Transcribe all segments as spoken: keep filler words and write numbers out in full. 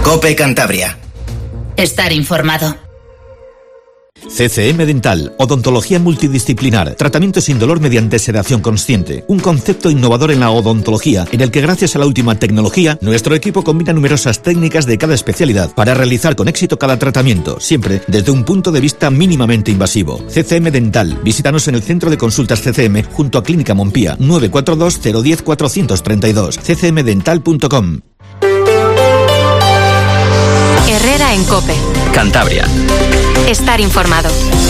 COPE Cantabria. Estar informado. C C M Dental, odontología multidisciplinar, tratamiento sin dolor mediante sedación consciente. Un concepto innovador en la odontología, en el que gracias a la última tecnología, nuestro equipo combina numerosas técnicas de cada especialidad para realizar con éxito cada tratamiento, siempre desde un punto de vista mínimamente invasivo. C C M Dental, visítanos en el Centro de Consultas C C M, junto a Clínica Mompía, nueve cuatro dos cero uno cero cuatro tres dos, c c m dental punto com. Herrera en COPE. Cantabria. Estar informado.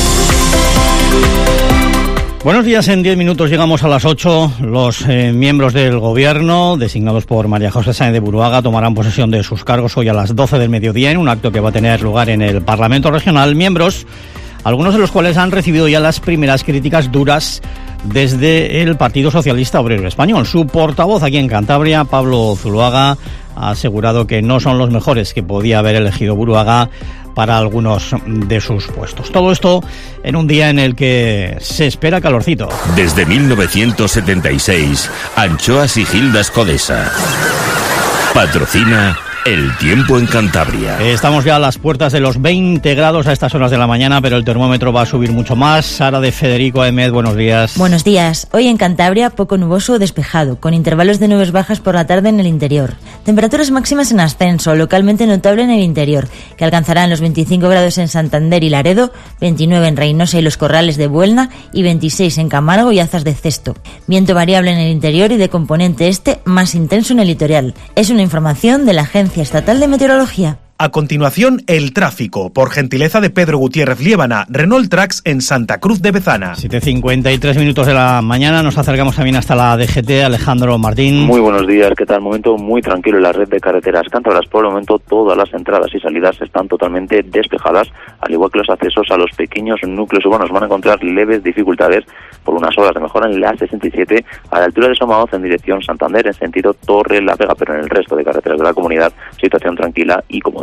Buenos días, en diez minutos llegamos a las ocho. Los eh, miembros del Gobierno, designados por María José Sáenz de Buruaga, tomarán posesión de sus cargos hoy a las doce del mediodía en un acto que va a tener lugar en el Parlamento Regional. Miembros, algunos de los cuales han recibido ya las primeras críticas duras desde el Partido Socialista Obrero Español. Su portavoz aquí en Cantabria, Pablo Zuloaga, ha asegurado que no son los mejores que podía haber elegido Buruaga para algunos de sus puestos. Todo esto en un día en el que se espera calorcito. Desde mil novecientos setenta y seis, Anchoas y Gildas Codesa. Patrocina El Tiempo en Cantabria. Estamos ya a las puertas de los veinte grados a estas horas de la mañana, pero el termómetro va a subir mucho más. Sara de Federico Ahmed, buenos días. Buenos días. Hoy en Cantabria, poco nuboso o despejado, con intervalos de nubes bajas por la tarde en el interior. Temperaturas máximas en ascenso, localmente notable en el interior, que alcanzarán los veinticinco grados en Santander y Laredo, veintinueve en Reynosa y Los Corrales de Buelna y veintiséis en Camargo y Azas de Cesto. Viento variable en el interior y de componente este, más intenso en el litoral. Es una información de la Agencia Estatal de Meteorología. A continuación, el tráfico, por gentileza de Pedro Gutiérrez Liébana, Renault Trax en Santa Cruz de Bezana. siete cincuenta y tres minutos de la mañana, nos acercamos también hasta la D G T. Alejandro Martín. Muy buenos días, ¿qué tal? Momento muy tranquilo en la red de carreteras cántabras. Por el momento todas las entradas y salidas están totalmente despejadas, al igual que los accesos a los pequeños núcleos urbanos. Van a encontrar leves dificultades por unas horas de mejora en la sesenta y siete a la altura de Somaoz en dirección Santander, en sentido Torre La Vega, pero en el resto de carreteras de la comunidad situación tranquila y cómoda.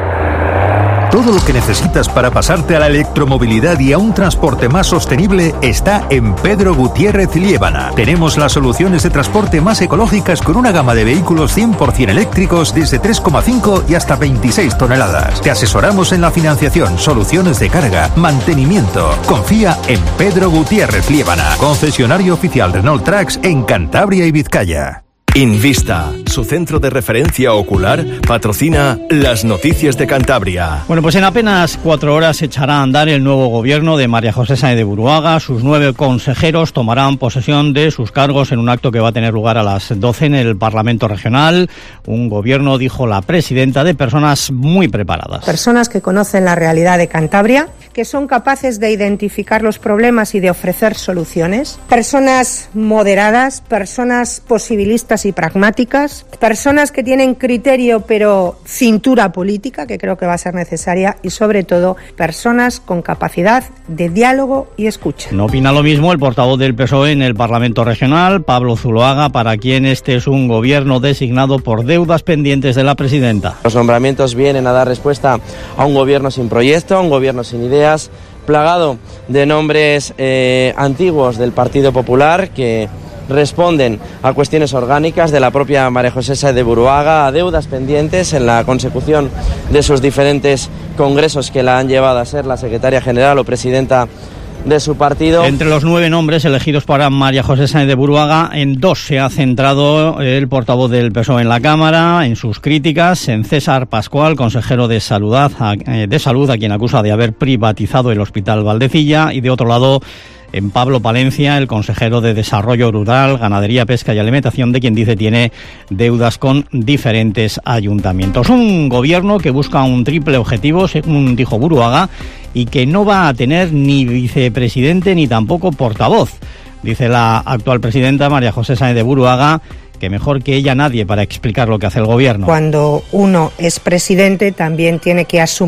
Todo lo que necesitas para pasarte a la electromovilidad y a un transporte más sostenible está en Pedro Gutiérrez Liébana. Tenemos las soluciones de transporte más ecológicas con una gama de vehículos cien por ciento eléctricos desde tres coma cinco y hasta veintiséis toneladas. Te asesoramos en la financiación, soluciones de carga, mantenimiento. Confía en Pedro Gutiérrez Liébana, concesionario oficial Renault Trax en Cantabria y Vizcaya. Invista, su centro de referencia ocular, patrocina las noticias de Cantabria. Bueno, pues en apenas cuatro horas echará a andar el nuevo gobierno de María José Sáenz de Buruaga. Sus nueve consejeros tomarán posesión de sus cargos en un acto que va a tener lugar a las doce en el Parlamento Regional. Un gobierno, dijo la presidenta, de personas muy preparadas. Personas que conocen la realidad de Cantabria, que son capaces de identificar los problemas y de ofrecer soluciones. Personas moderadas, personas posibilistas y pragmáticas, personas que tienen criterio pero cintura política, que creo que va a ser necesaria, y sobre todo personas con capacidad de diálogo y escucha. No opina lo mismo el portavoz del P S O E en el Parlamento Regional, Pablo Zuloaga, para quien este es un gobierno designado por deudas pendientes de la presidenta. Los nombramientos vienen a dar respuesta a un gobierno sin proyecto, a un gobierno sin ideas, plagado de nombres eh, antiguos del Partido Popular que responden a cuestiones orgánicas de la propia María José Sáenz de Buruaga, a deudas pendientes en la consecución de sus diferentes congresos que la han llevado a ser la secretaria general o presidenta de su partido. Entre los nueve nombres elegidos para María José Sáenz de Buruaga, en dos se ha centrado el portavoz del P S O E en la Cámara, en sus críticas, en César Pascual, consejero de Salud, a, de Salud, a quien acusa de haber privatizado el Hospital Valdecilla, y de otro lado en Pablo Palencia, el consejero de Desarrollo Rural, Ganadería, Pesca y Alimentación, de quien dice tiene deudas con diferentes ayuntamientos. Un gobierno que busca un triple objetivo, según dijo Buruaga, y que no va a tener ni vicepresidente ni tampoco portavoz. Dice la actual presidenta, María José Sáenz de Buruaga, que mejor que ella nadie para explicar lo que hace el gobierno. Cuando uno es presidente también tiene que asumir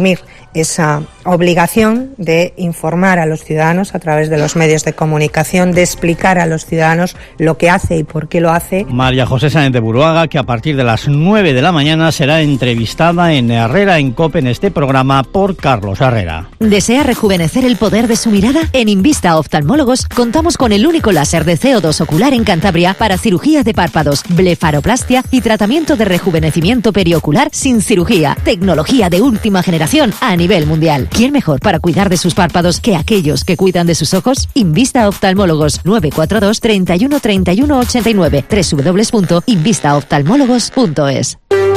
esa obligación de informar a los ciudadanos a través de los medios de comunicación, de explicar a los ciudadanos lo que hace y por qué lo hace. María José Sáenz de Buruaga, que a partir de las nueve de la mañana será entrevistada en Herrera en COPE en este programa por Carlos Herrera. ¿Desea rejuvenecer el poder de su mirada? En Invista Oftalmólogos contamos con el único láser de C O dos ocular en Cantabria para cirugía de párpados, blefaroplastia y tratamiento de rejuvenecimiento periocular sin cirugía. Tecnología de última generación a nivel mundial. ¿Quién mejor para cuidar de sus párpados que aquellos que cuidan de sus ojos? Invista Oftalmólogos nueve cuatro dos, treinta y uno, treinta y uno, ochenta y nueve, doble u doble u doble u punto invista oftalmólogos punto es.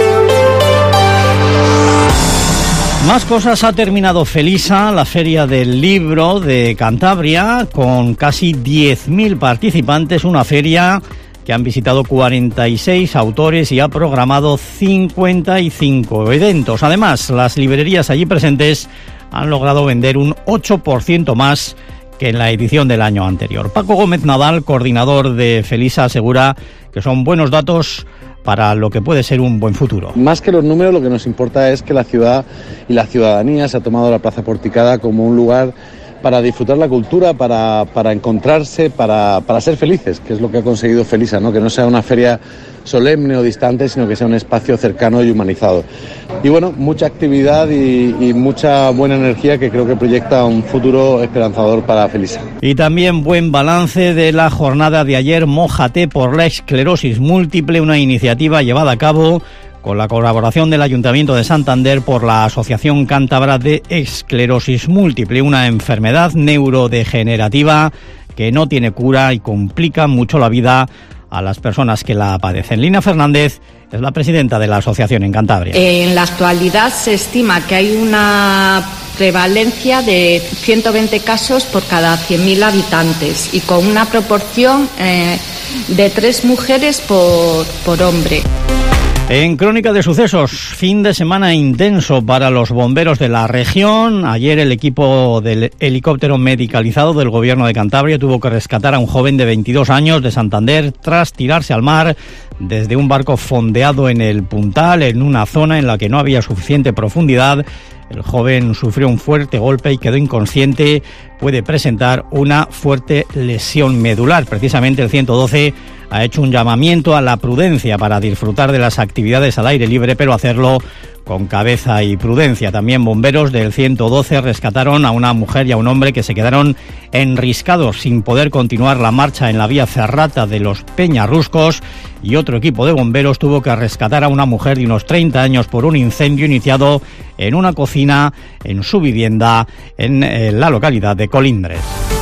Más cosas. Ha terminado Felisa, la Feria del Libro de Cantabria, con casi diez mil participantes, una feria que han visitado cuarenta y seis autores y ha programado cincuenta y cinco eventos. Además, las librerías allí presentes han logrado vender un ocho por ciento más que en la edición del año anterior. Paco Gómez Nadal, coordinador de Felisa, asegura que son buenos datos para lo que puede ser un buen futuro. Más que los números, lo que nos importa es que la ciudad y la ciudadanía se ha tomado la Plaza Porticada como un lugar para disfrutar la cultura, para, para encontrarse, para, para ser felices, que es lo que ha conseguido Felisa, ¿no? Que no sea una feria solemne o distante, sino que sea un espacio cercano y humanizado. Y bueno, mucha actividad y, y mucha buena energía que creo que proyecta un futuro esperanzador para Felisa. Y también buen balance de la jornada de ayer, Mójate por la esclerosis múltiple, una iniciativa llevada a cabo con la colaboración del Ayuntamiento de Santander por la Asociación Cántabra de Esclerosis Múltiple, una enfermedad neurodegenerativa que no tiene cura y complica mucho la vida a las personas que la padecen. Lina Fernández es la presidenta de la asociación en Cantabria. En la actualidad se estima que hay una prevalencia de ciento veinte casos por cada cien mil habitantes y con una proporción eh, de tres mujeres por, por hombre. En Crónica de Sucesos, fin de semana intenso para los bomberos de la región. Ayer el equipo del helicóptero medicalizado del Gobierno de Cantabria tuvo que rescatar a un joven de veintidós años de Santander tras tirarse al mar desde un barco fondeado en el Puntal, en una zona en la que no había suficiente profundidad. El joven sufrió un fuerte golpe y quedó inconsciente. Puede presentar una fuerte lesión medular. Precisamente el ciento doce ha hecho un llamamiento a la prudencia para disfrutar de las actividades al aire libre, pero hacerlo con cabeza y prudencia. También bomberos del ciento doce rescataron a una mujer y a un hombre que se quedaron enriscados sin poder continuar la marcha en la vía ferrata de los Peñarruscos, y otro equipo de bomberos tuvo que rescatar a una mujer de unos treinta años por un incendio iniciado en una cocina en su vivienda en eh, la localidad de Colindres.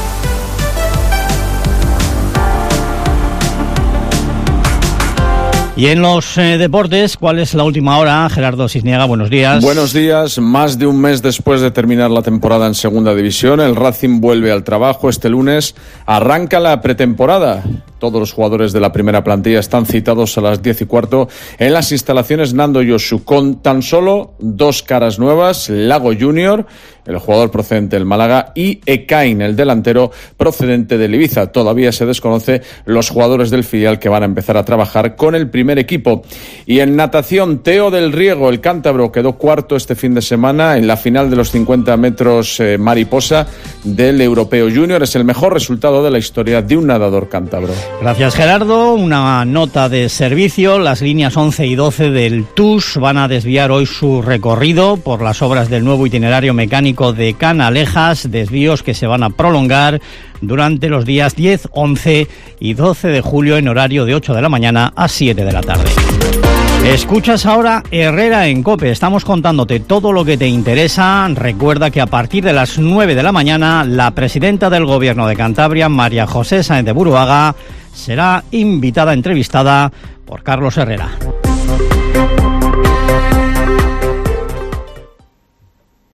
Y en los eh, deportes, ¿cuál es la última hora? Gerardo Cisniega, buenos días. Buenos días. Más de un mes después de terminar la temporada en Segunda División, el Racing vuelve al trabajo. Este lunes arranca la pretemporada. Todos los jugadores de la primera plantilla están citados a las diez y cuarto en las instalaciones Nando Yosu, con tan solo dos caras nuevas: Lago Junior, el jugador procedente del Málaga, y Ekain, el delantero procedente del Ibiza. Todavía se desconoce los jugadores del filial que van a empezar a trabajar con el primer equipo. Y en natación, Teo del Riego, el cántabro, quedó cuarto este fin de semana en la final de los cincuenta metros eh, mariposa del Europeo Junior. Es el mejor resultado de la historia de un nadador cántabro. Gracias, Gerardo. Una nota de servicio: las líneas once y doce del T U S van a desviar hoy su recorrido por las obras del nuevo itinerario mecánico de Canalejas, desvíos que se van a prolongar durante los días diez, once y doce de julio en horario de ocho de la mañana a siete de la tarde. Escuchas ahora Herrera en COPE. Estamos contándote todo lo que te interesa. Recuerda que a partir de las nueve de la mañana, la presidenta del Gobierno de Cantabria, María José Sáenz de Buruaga, será invitada, entrevistada por Carlos Herrera.